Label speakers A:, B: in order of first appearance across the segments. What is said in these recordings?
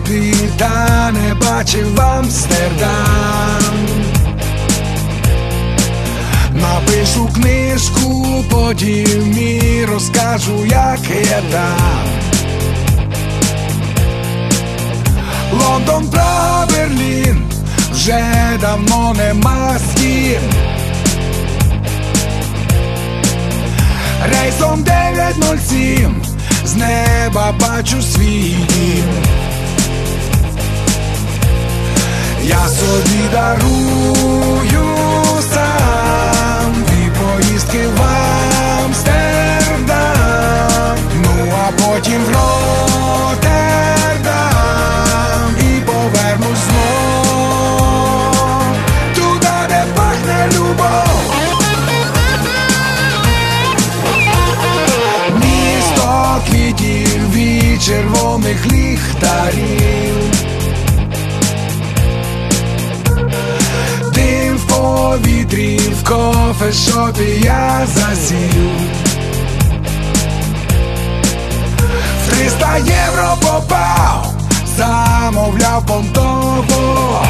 A: Європі, та не бачив Амстердам. Напишу книжку, потім і розкажу, як є там. Лондон, Прага, Берлін, вже давно нема з ким. Рейсом 907 з неба бачу свій дім. Я собі дарую сам дві поїздки в Амстердам, ну а потім в Роттердам і повернусь знов туди, де пахне любов. Місто квітів і червоних ліхтарів, дим в повітрі, в кофешопі я засів. 300 євро попав, замовляв понтово,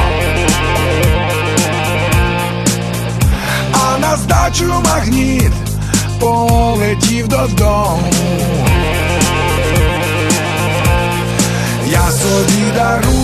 A: а на здачу магніт полетів додому. Я собі дарую